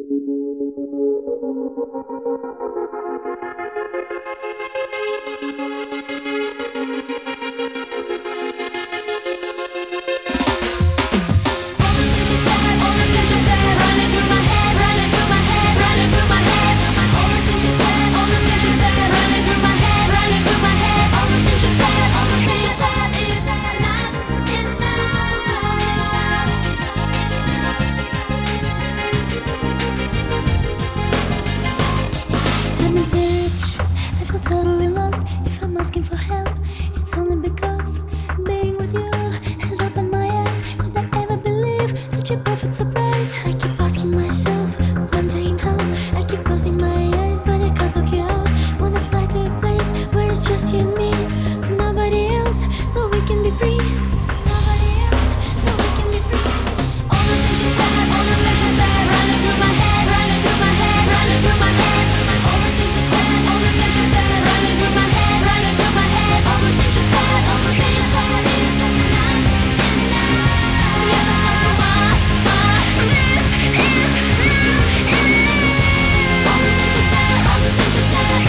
I'm being serious, I feel totally lost. If I'm asking for help, it's only because being with you has opened my eyes. Could I ever believe such a perfect surprise? I keep asking myself, wondering how. I keep closing my eyes, but I can't block you out. Wanna fly to a place where it's just you and me, nobody else, so we can be free. Nobody else, so we can be free. All the things you said, all the things you said, running through my head, running through my head, running through my head. All the things you said, all the things you said, running through my head, running through my head. All the things you said, all the things you said is enough, enough. Yeah, that's my life is enough. All the things you said, all the things you said.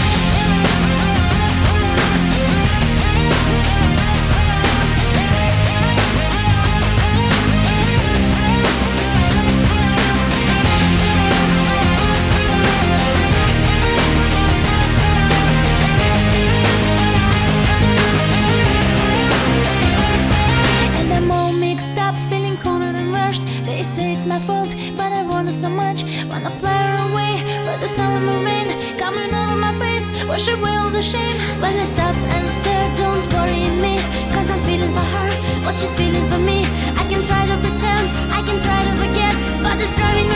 And I'm all mixed up, feeling cornered and rushed. They say it's my fault, but I want it so much. Wanna fly away, but the summer rain coming over my face, wash away all the shame. When I stop and stare, don't worry me, cause I'm feeling for her what she's feeling for me. I can try to pretend, I can try to forget, but it's driving